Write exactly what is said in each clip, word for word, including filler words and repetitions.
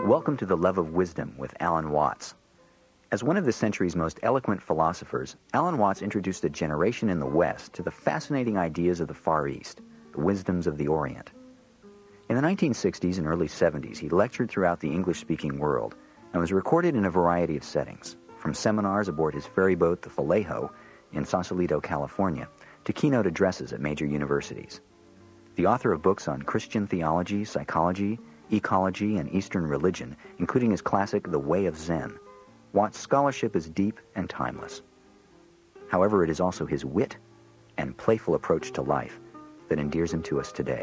Welcome to The Love of Wisdom with Alan Watts. As one of the century's most eloquent philosophers, Alan Watts introduced a generation in the West to the fascinating ideas of the Far East, the wisdoms of the Orient. In the nineteen sixties and early seventies, he lectured throughout the English-speaking world and was recorded in a variety of settings, from seminars aboard his ferry boat, the Vallejo, in Sausalito, California, to keynote addresses at major universities. The author of books on Christian theology, psychology, ecology, and Eastern religion, including his classic The Way of Zen, Watts' scholarship is deep and timeless. However, it is also his wit and playful approach to life that endears him to us today.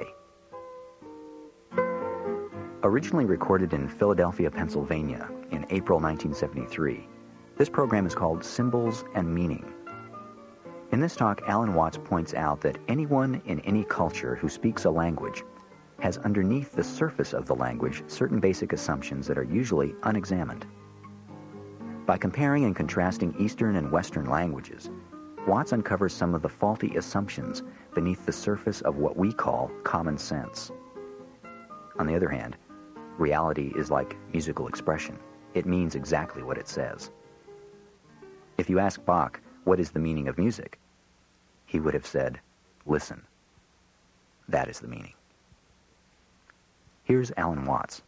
Originally recorded in Philadelphia, Pennsylvania in April nineteen seventy-three, this program is called Symbols and Meaning. In this talk, Alan Watts points out that anyone in any culture who speaks a language has underneath the surface of the language certain basic assumptions that are usually unexamined. By comparing and contrasting Eastern and Western languages, Watts uncovers some of the faulty assumptions beneath the surface of what we call common sense. On the other hand, reality is like musical expression. It means exactly what it says. If you ask Bach, what is the meaning of music? He would have said, listen. That is the meaning. Here's Alan Watts.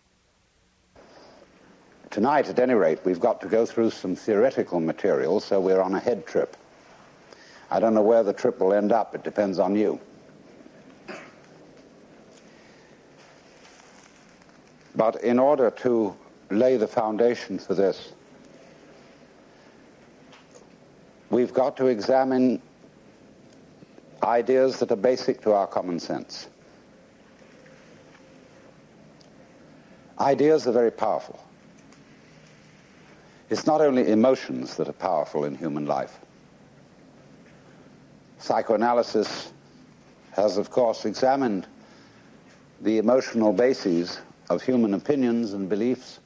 Tonight, at any rate, we've got to go through some theoretical material, so we're on a head trip. I don't know where the trip will end up. It depends on you. But in order to lay the foundation for this, we've got to examine ideas that are basic to our common sense. Ideas are very powerful. It's not only emotions that are powerful in human life. Psychoanalysis has, of course, examined the emotional bases of human opinions and beliefs,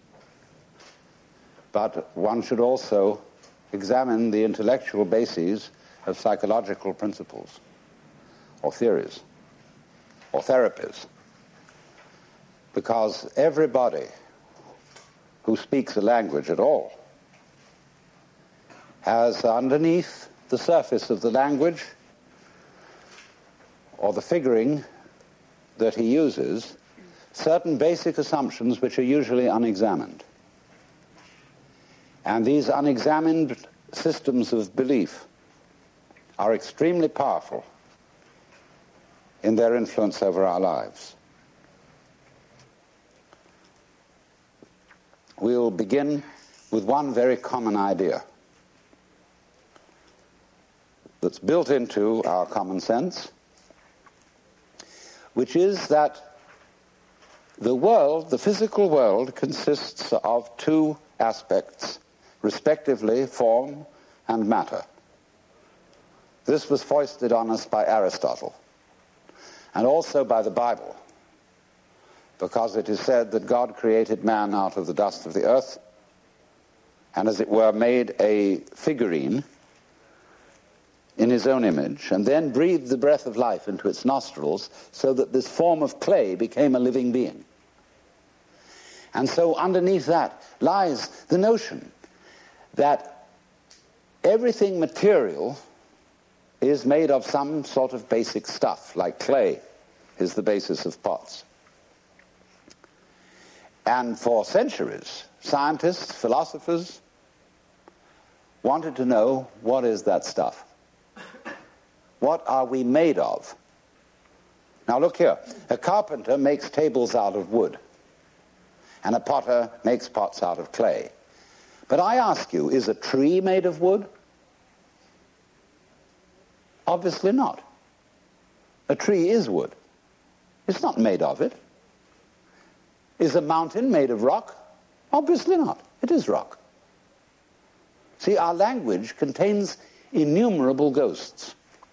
but one should also examine the intellectual bases of psychological principles, or theories, or therapies, because everybody who speaks a language at all has underneath the surface of the language, or the figuring that he uses, certain basic assumptions which are usually unexamined. And these unexamined systems of belief are extremely powerful in their influence over our lives. We'll begin with one very common idea that's built into our common sense, which is that the world, the physical world, consists of two aspects, respectively form and matter. This was foisted on us by Aristotle, and also by the Bible, because it is said that God created man out of the dust of the earth, and as it were made a figurine in his own image, and then breathed the breath of life into its nostrils so that this form of clay became a living being. And so underneath that lies the notion that everything material is made of some sort of basic stuff, like clay is the basis of pots. And for centuries, scientists, philosophers wanted to know, what is that stuff? What are we made of? Now look here. A carpenter makes tables out of wood, and a potter makes pots out of clay. But I ask you, is a tree made of wood? Obviously not. A tree is wood. It's not made of it. Is a mountain made of rock? Obviously not. It is rock. See, our language contains innumerable ghosts.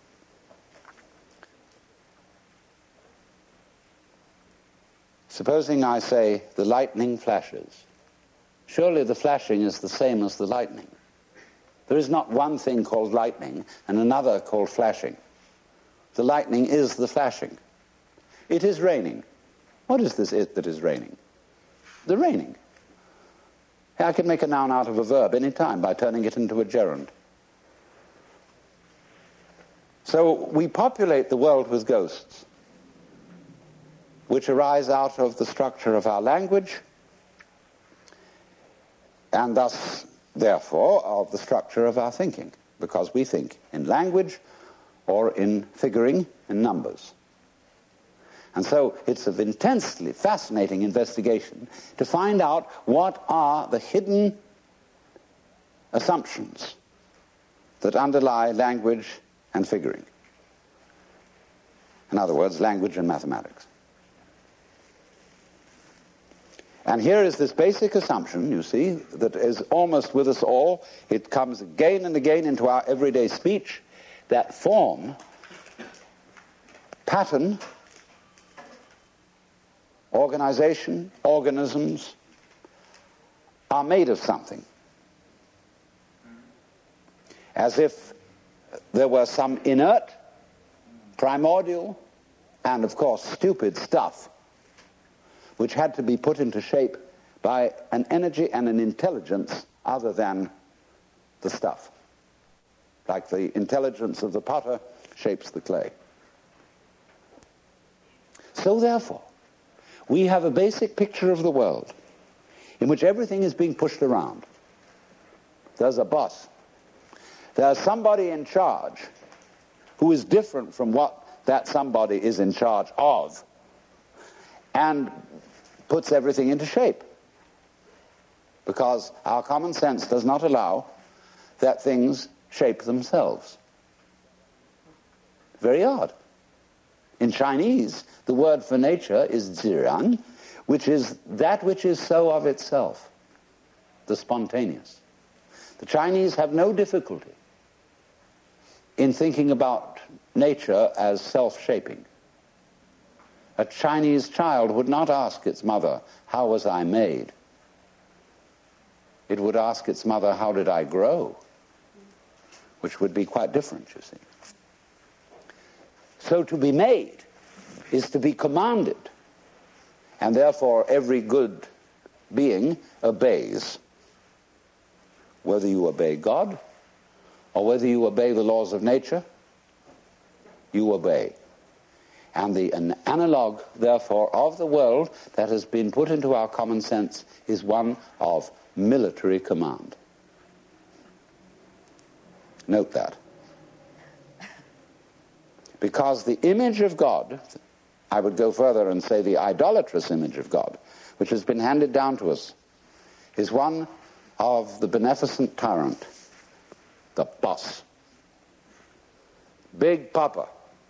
Supposing I say, the lightning flashes. Surely the flashing is the same as the lightning. There is not one thing called lightning and another called flashing. The lightning is the flashing. It is raining. What is this it that is raining? the raining. I can make a noun out of a verb any time by turning it into a gerund. So we populate the world with ghosts, which arise out of the structure of our language, and thus, therefore, of the structure of our thinking, because we think in language or in figuring in numbers. And so it's an intensely fascinating investigation to find out what are the hidden assumptions that underlie language and figuring. In other words, language and mathematics. And here is this basic assumption, you see, that is almost with us all. It comes again and again into our everyday speech, that form, pattern, organization, organisms are made of something. As if there were some inert, primordial, and of course stupid stuff which had to be put into shape by an energy and an intelligence other than the stuff. Like the intelligence of the potter shapes the clay. So therefore, we have a basic picture of the world in which everything is being pushed around. There's a boss. There's somebody in charge who is different from what that somebody is in charge of and puts everything into shape. Because our common sense does not allow that things shape themselves. Very odd. In Chinese, the word for nature is ziran, which is that which is so of itself, the spontaneous. The Chinese have no difficulty in thinking about nature as self-shaping. A Chinese child would not ask its mother, "How was I made?" It would ask its mother, "How did I grow?" Which would be quite different, you see. So to be made is to be commanded, and therefore every good being obeys. Whether you obey God or whether you obey the laws of nature, you obey. And the an analog, therefore, of the world that has been put into our common sense is one of military command. Note that. Because the image of God, I would go further and say the idolatrous image of God, which has been handed down to us, is one of the beneficent tyrant, the boss. Big Papa.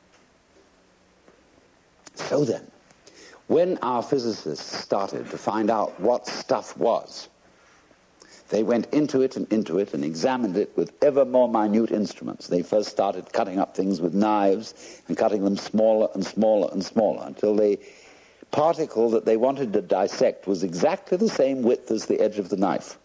So then, when our physicists started to find out what stuff was, they went into it and into it and examined it with ever more minute instruments. They first started cutting up things with knives and cutting them smaller and smaller and smaller until the particle that they wanted to dissect was exactly the same width as the edge of the knife.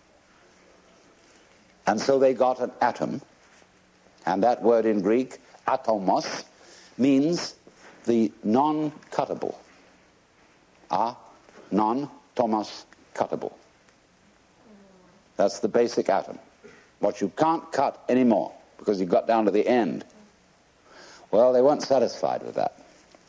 And so they got an atom, and that word in Greek, atomos, means the non-cuttable. A, non-tomos, cuttable. That's the basic atom. What you can't cut anymore because you got down to the end. Well, they weren't satisfied with that.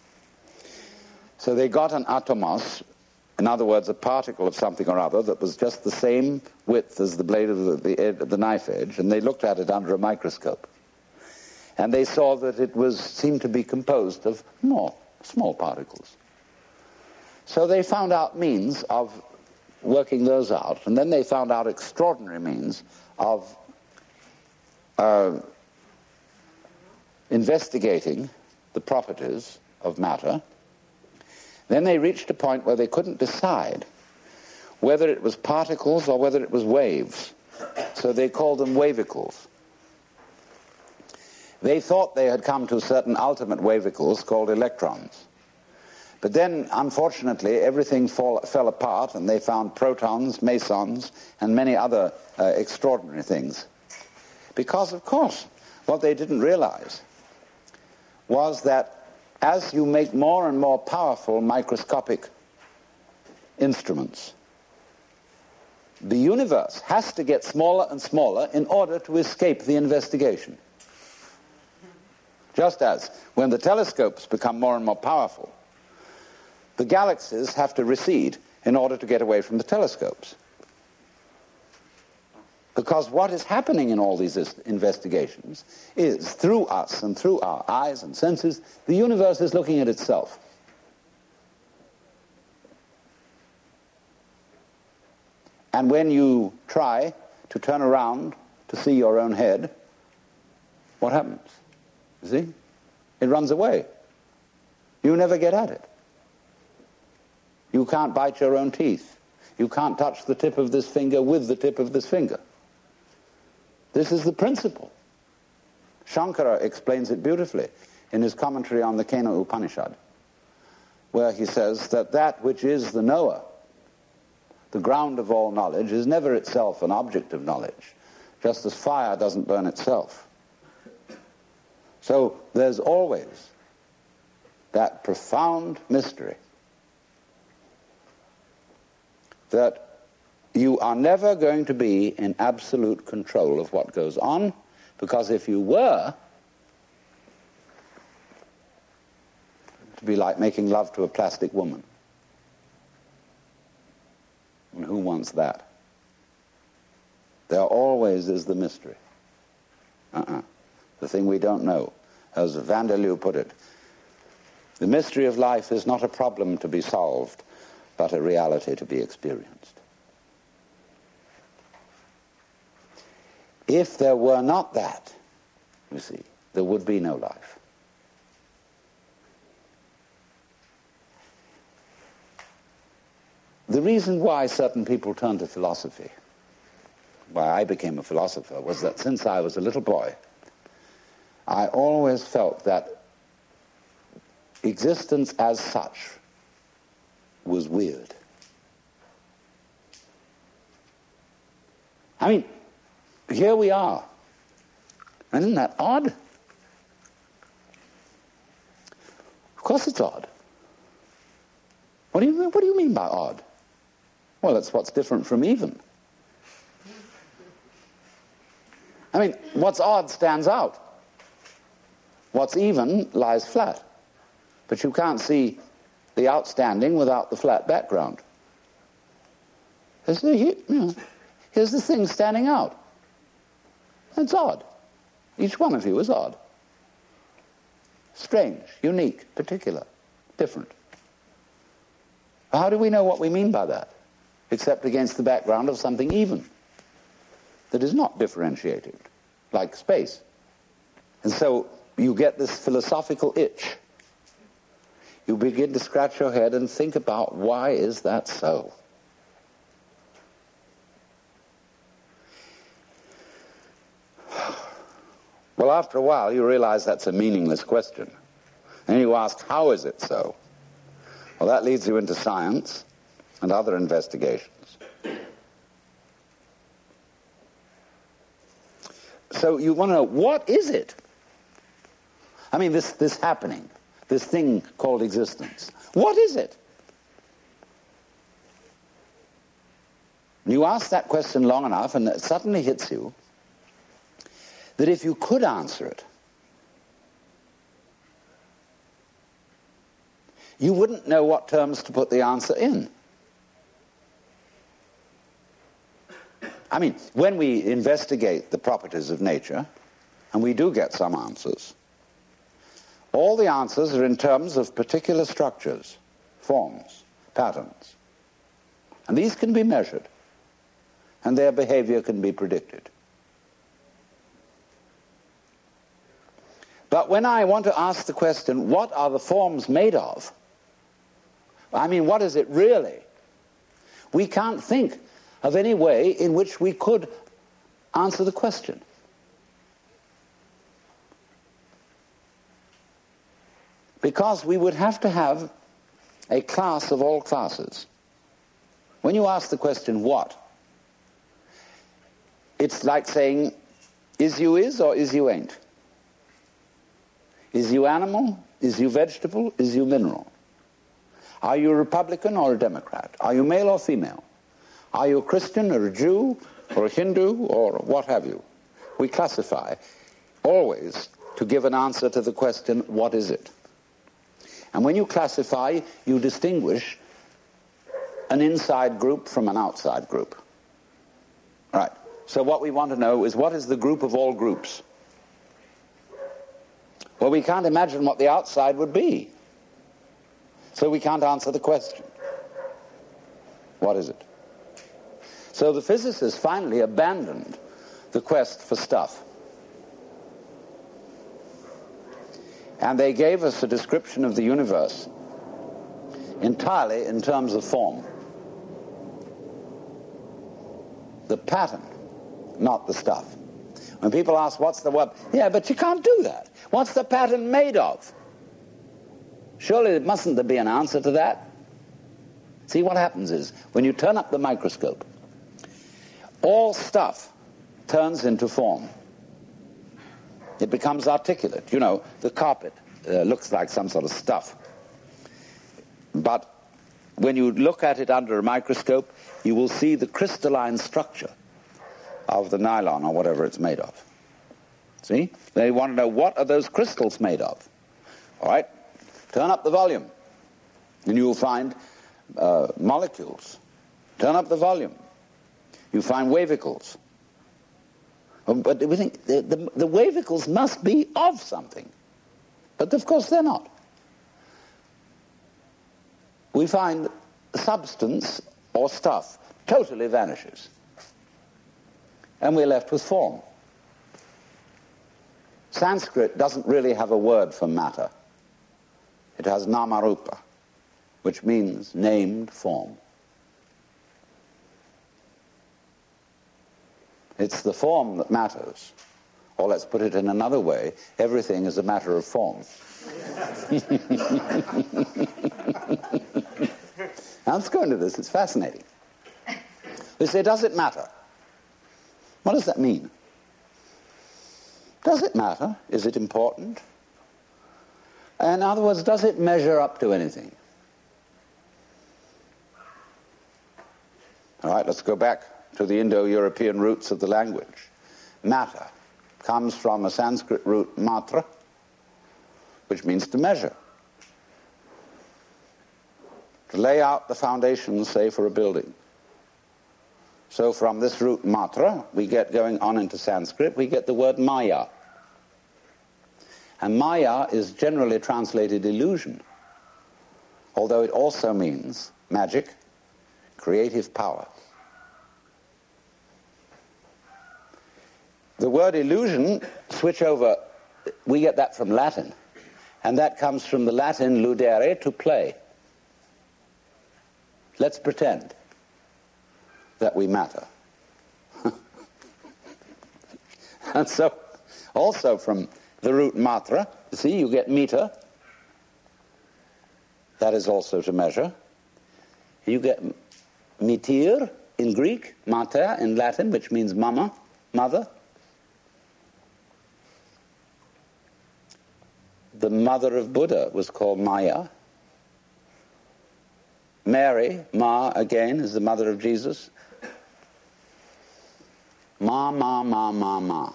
So they got an atomos, in other words, a particle of something or other that was just the same width as the blade of the, the, ed, the knife edge, and they looked at it under a microscope. And they saw that it was seemed to be composed of more small particles. So they found out means of working those out, and then they found out extraordinary means of uh, investigating the properties of matter. Then they reached a point where they couldn't decide whether it was particles or whether it was waves. So they called them wavicles. They thought they had come to certain ultimate wavicles called electrons. But then, unfortunately, everything fall, fell apart, and they found protons, mesons, and many other uh, extraordinary things. Because, of course, what they didn't realize was that as you make more and more powerful microscopic instruments, the universe has to get smaller and smaller in order to escape the investigation. Just as when the telescopes become more and more powerful, the galaxies have to recede in order to get away from the telescopes. Because what is happening in all these investigations is, through us and through our eyes and senses, the universe is looking at itself. And when you try to turn around to see your own head, what happens? You see? It runs away. You never get at it. You can't bite your own teeth. You can't touch the tip of this finger with the tip of this finger. This is the principle. Shankara explains it beautifully in his commentary on the Kena Upanishad, where he says that that which is the knower, the ground of all knowledge, is never itself an object of knowledge, just as fire doesn't burn itself. So there's always that profound mystery that you are never going to be in absolute control of what goes on, because if you were, it'd be like making love to a plastic woman. And who wants that? There always is the mystery. Uh-uh. The thing we don't know. As Vanderloo put it, the mystery of life is not a problem to be solved, but a reality to be experienced. If there were not that, you see, there would be no life. The reason why certain people turn to philosophy, why I became a philosopher, was that since I was a little boy, I always felt that existence as such was weird. I mean, here we are. And isn't that odd? Of course it's odd. What do you mean, what do you mean by odd? Well, it's what's different from even. I mean, what's odd stands out. What's even lies flat. But you can't see the outstanding without the flat background. Here's the, you know, here's the thing standing out. It's odd. Each one of you is odd. Strange, unique, particular, different. How do we know what we mean by that? Except against the background of something even, that is not differentiated, like space. And so you get this philosophical itch. You begin to scratch your head and think about, why is that so? Well, after a while, you realize that's a meaningless question. And you ask, how is it so? Well, that leads you into science and other investigations. So you want to know, what is it? I mean, this, this happening, this thing called existence. What is it? You ask that question long enough, and it suddenly hits you that if you could answer it, you wouldn't know what terms to put the answer in. I mean, when we investigate the properties of nature, and we do get some answers, all the answers are in terms of particular structures, forms, patterns. And these can be measured, and their behavior can be predicted. But when I want to ask the question, what are the forms made of? I mean, what is it really? We can't think of any way in which we could answer the question. Because we would have to have a class of all classes. When you ask the question, what? It's like saying, is you is or is you ain't? Is you animal? Is you vegetable? Is you mineral? Are you a Republican or a Democrat? Are you male or female? Are you a Christian or a Jew or a Hindu or what have you? We classify always to give an answer to the question, what is it? And when you classify, you distinguish an inside group from an outside group. Right. So what we want to know is, what is the group of all groups? Well, we can't imagine what the outside would be. So we can't answer the question. What is it? So the physicists finally abandoned the quest for stuff. And they gave us a description of the universe entirely in terms of form. The pattern, not the stuff. When people ask, what's the what? Yeah, but you can't do that. What's the pattern made of? Surely mustn't there be an answer to that? See, what happens is, when you turn up the microscope, all stuff turns into form. It becomes articulate. You know, the carpet uh, looks like some sort of stuff. But when you look at it under a microscope, you will see the crystalline structure of the nylon or whatever it's made of. See? They want to know, what are those crystals made of? All right? Turn up the volume, and you will find uh, molecules. Turn up the volume. You find wavicles. But we think the, the, the wavicles must be of something. But of course they're not. We find substance or stuff totally vanishes. And we're left with form. Sanskrit doesn't really have a word for matter. It has namarupa, which means named form. It's the form that matters. Or let's put it in another way, everything is a matter of form. Now let's go into this, it's fascinating. They say, does it matter? What does that mean? Does it matter? Is it important? In other words, does it measure up to anything? All right, let's go back to the Indo-European roots of the language. Matter comes from a Sanskrit root matra, which means to measure. To lay out the foundations, say, for a building. So from this root matra, we get, going on into Sanskrit, we get the word maya. And maya is generally translated illusion, although it also means magic, creative power. The word illusion, switch over, we get that from Latin. And that comes from the Latin ludere, to play. Let's pretend that we matter. And so, also from the root matra, you see, you get meter. That is also to measure. You get metir in Greek, mater in Latin, which means mama, mother. The mother of Buddha was called Maya. Mary, Ma, again, is the mother of Jesus. Ma, ma, ma, ma, ma.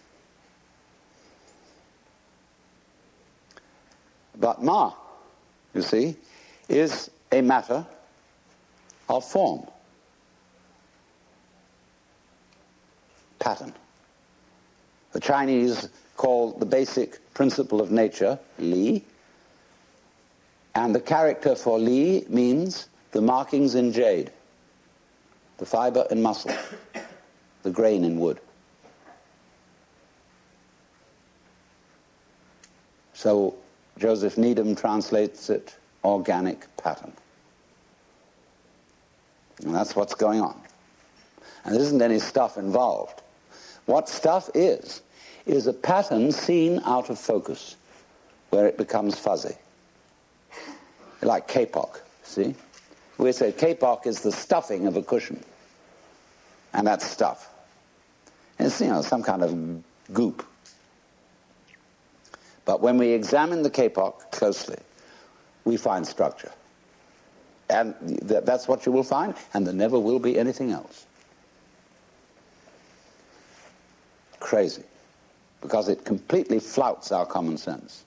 But Ma, you see, is a matter of form. Pattern. The Chinese call the basic principle of nature Li, and the character for Li means the markings in jade, the fiber in muscle, the grain in wood. So Joseph Needham translates it organic pattern. And that's what's going on. And there isn't any stuff involved. What stuff is, is a pattern seen out of focus, where it becomes fuzzy. Like kapok, see? We say kapok is the stuffing of a cushion. And that's stuff. It's, you know, some kind of goop. But when we examine the kapok closely, we find structure. And th- that's what you will find, and there never will be anything else. Crazy. Because it completely flouts our common sense.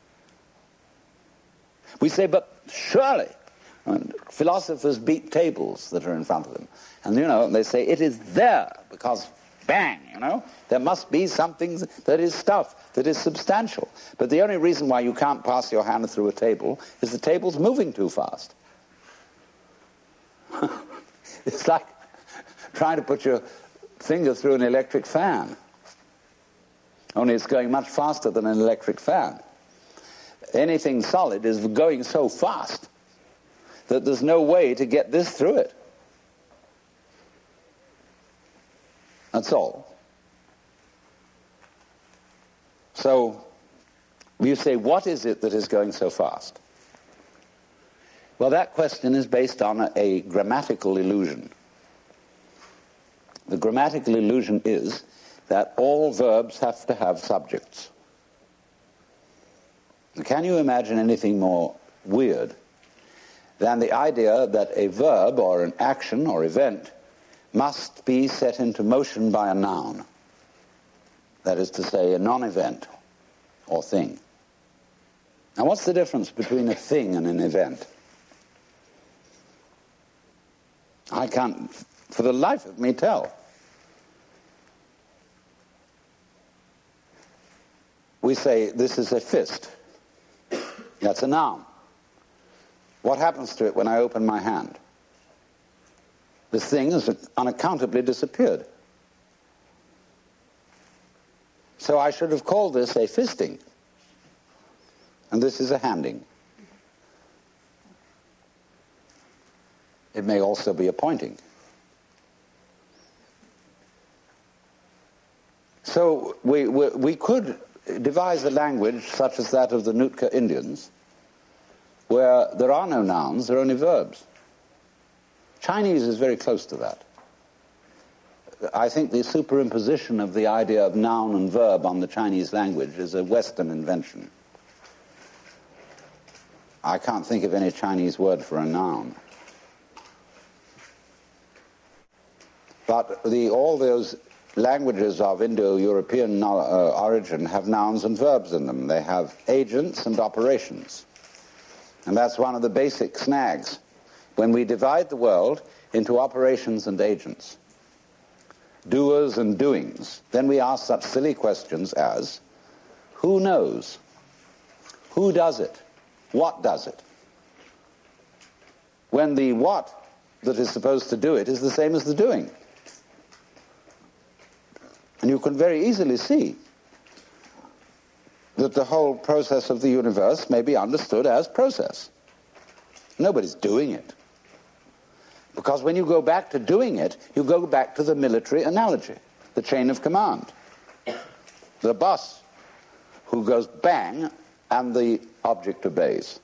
We say, but surely, and philosophers beat tables that are in front of them. And, you know, they say, it is there, because, bang, you know, there must be something that is stuff, that is substantial. But the only reason why you can't pass your hand through a table is the table's moving too fast. It's like trying to put your finger through an electric fan. Only it's going much faster than an electric fan. Anything solid is going so fast that there's no way to get this through it. That's all. So, you say, what is it that is going so fast? Well, that question is based on a, a grammatical illusion. The grammatical illusion is that all verbs have to have subjects. Can you imagine anything more weird than the idea that a verb or an action or event must be set into motion by a noun? That is to say, a non-event or thing. Now, what's the difference between a thing and an event? I can't, for the life of me, tell. We say, this is a fist. That's a noun. What happens to it when I open my hand? This thing has unaccountably disappeared. So I should have called this a fisting. And this is a handing. It may also be a pointing. So we, we, we could devise a language such as that of the Nootka Indians, where there are no nouns, there are only verbs. Chinese is very close to that. I think the superimposition of the idea of noun and verb on the Chinese language is a Western invention. I can't think of any Chinese word for a noun. But the, all those languages of Indo-European uh, origin have nouns and verbs in them. They have agents and operations. And that's one of the basic snags. When we divide the world into operations and agents, doers and doings, then we ask such silly questions as, who knows? Who does it? What does it? When the what that is supposed to do it is the same as the doing. And you can very easily see that the whole process of the universe may be understood as process. Nobody's doing it. Because when you go back to doing it, you go back to the military analogy, the chain of command. The boss who goes bang and the object obeys.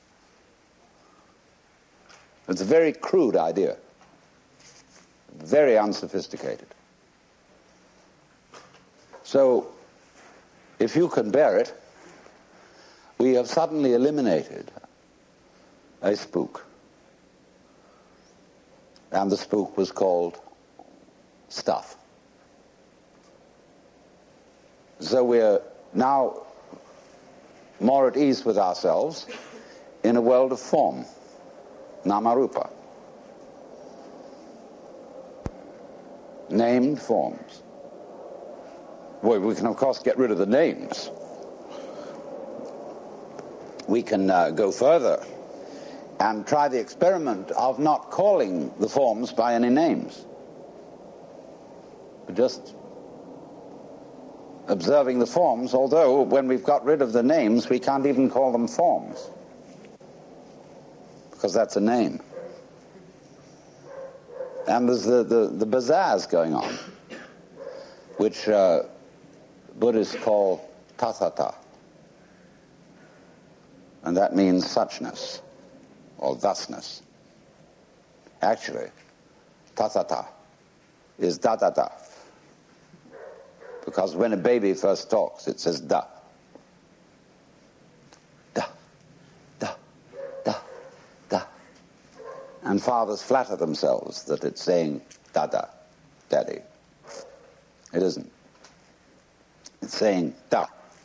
It's a very crude idea, very unsophisticated. So, if you can bear it, we have suddenly eliminated a spook. And the spook was called stuff. So we're now more at ease with ourselves in a world of form, namarupa. Named forms. Well, we can, of course, get rid of the names. We can uh, go further and try the experiment of not calling the forms by any names, but just observing the forms, although when we've got rid of the names, we can't even call them forms, because that's a name. And there's the, the, the bazaars going on, which uh, Buddhists call tathata. And that means suchness, or thusness. Actually, tathata is da-da-da. Because when a baby first talks, it says da. Da, da, da, da. And fathers flatter themselves that it's saying dada, daddy. It isn't. It's saying da.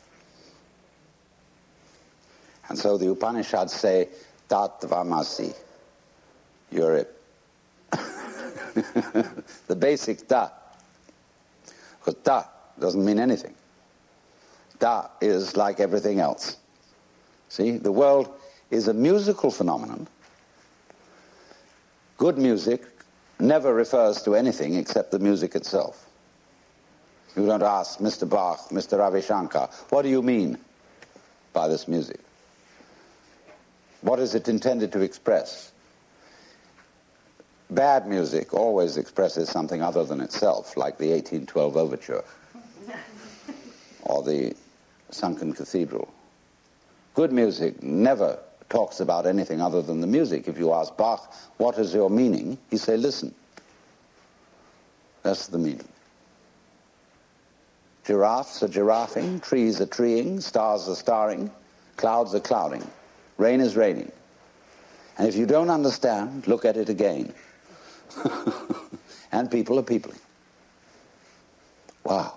And so the Upanishads say dat tvamasi. You're it. The basic da. Because da doesn't mean anything. Da is like everything else. See, the world is a musical phenomenon. Good music never refers to anything except the music itself. You don't ask Mister Bach, Mister Ravi Shankar, what do you mean by this music? What is it intended to express? Bad music always expresses something other than itself, like the eighteen twelve Overture or the Sunken Cathedral. Good music never talks about anything other than the music. If you ask Bach, what is your meaning? He say, listen. That's the meaning. Giraffes are giraffing, trees are treeing, stars are starring, clouds are clouding, rain is raining. And if you don't understand, look at it again. And people are peopling. Wow.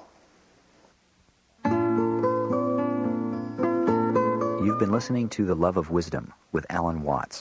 You've been listening to The Love of Wisdom with Alan Watts.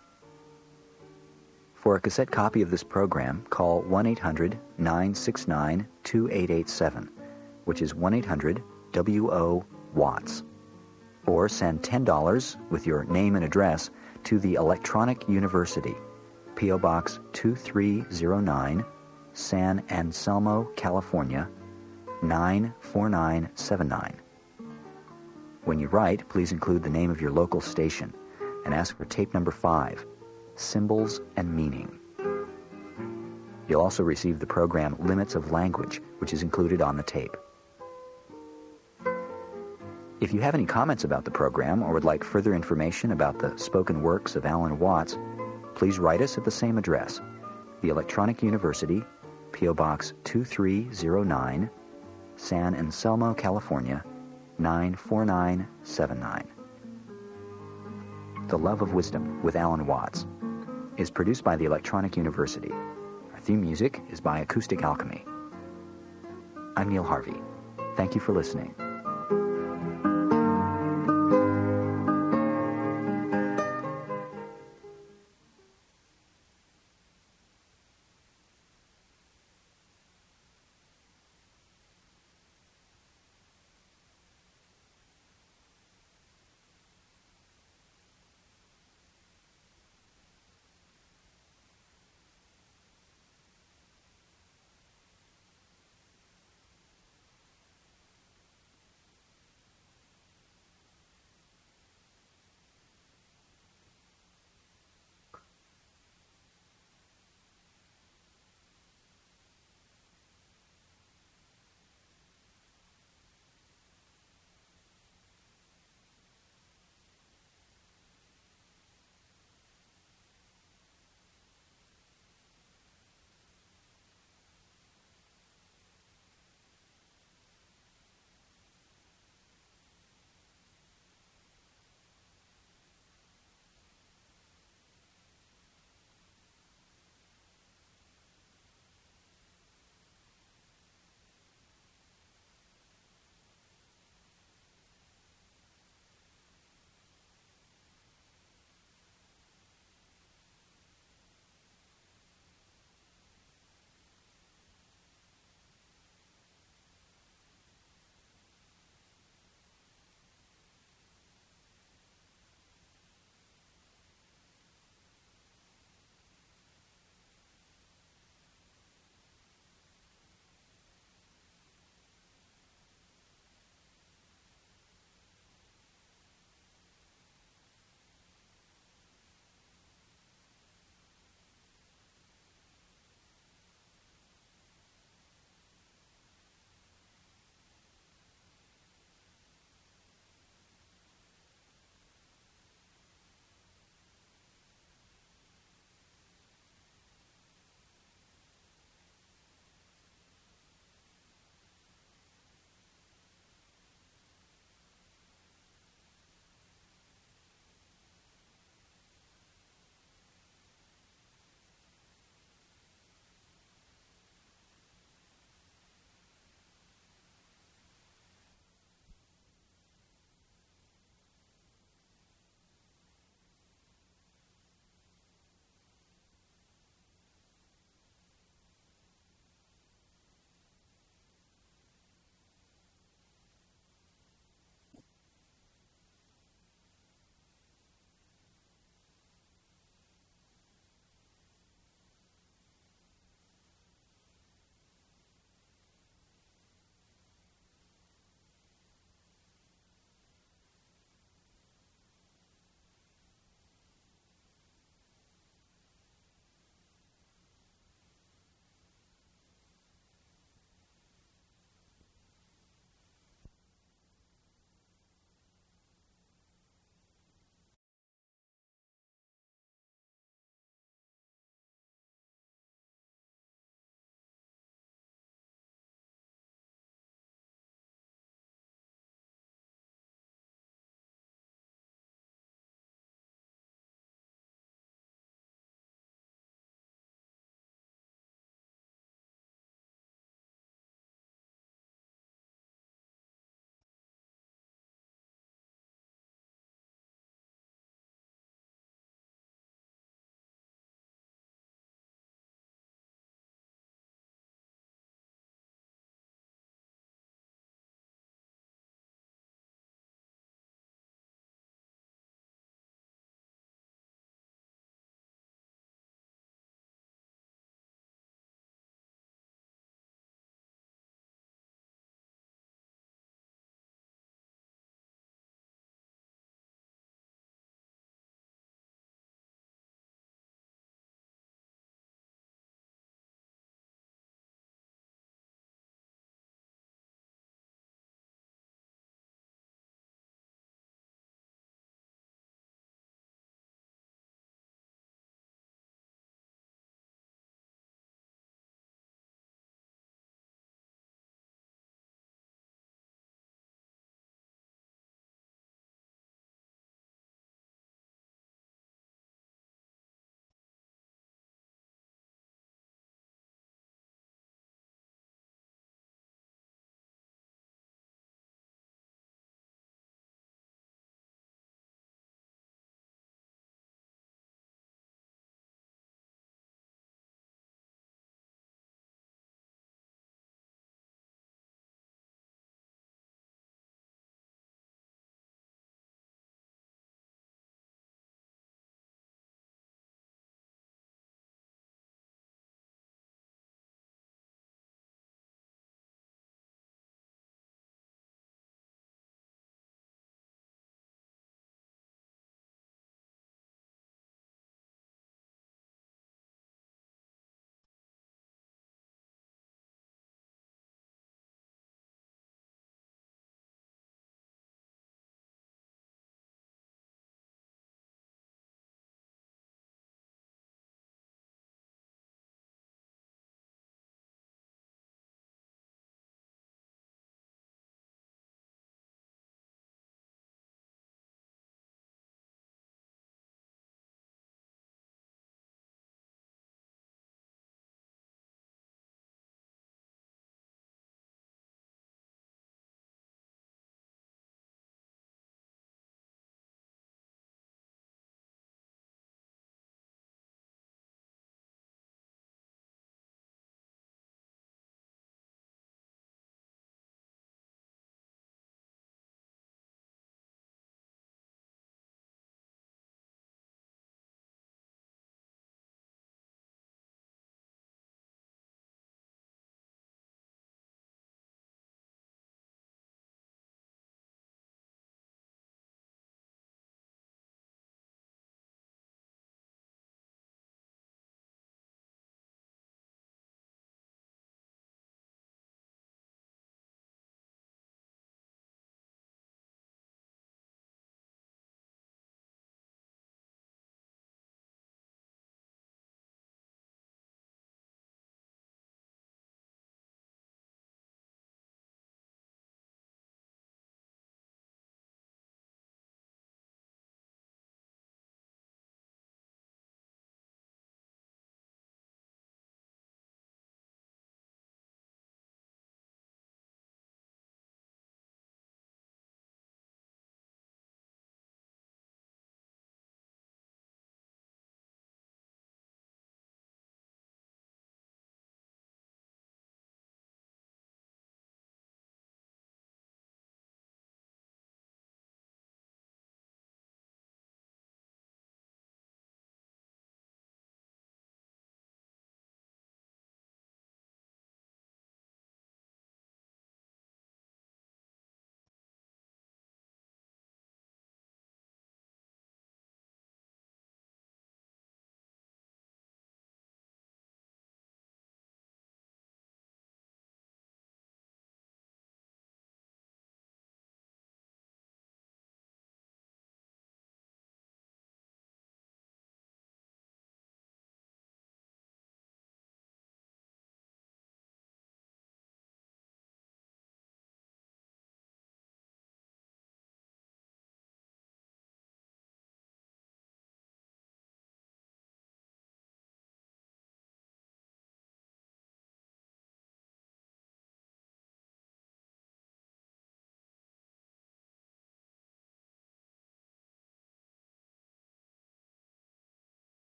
For a cassette copy of this program, call one eight hundred nine six nine two eight eight seven, which is one eight hundred W O Watts. Or send ten dollars with your name and address to the Electronic University, P O Box two three zero nine, San Anselmo, California, nine four nine seven nine. When you write, please include the name of your local station and ask for tape number five, Symbols and Meaning. You'll also receive the program Limits of Language, which is included on the tape. If you have any comments about the program or would like further information about the spoken works of Alan Watts, please write us at the same address, the Electronic University, P O Box two three zero nine, San Anselmo, California, nine four nine seven nine. The Love of Wisdom with Alan Watts is produced by the Electronic University. Our theme music is by Acoustic Alchemy. I'm Neil Harvey. Thank you for listening.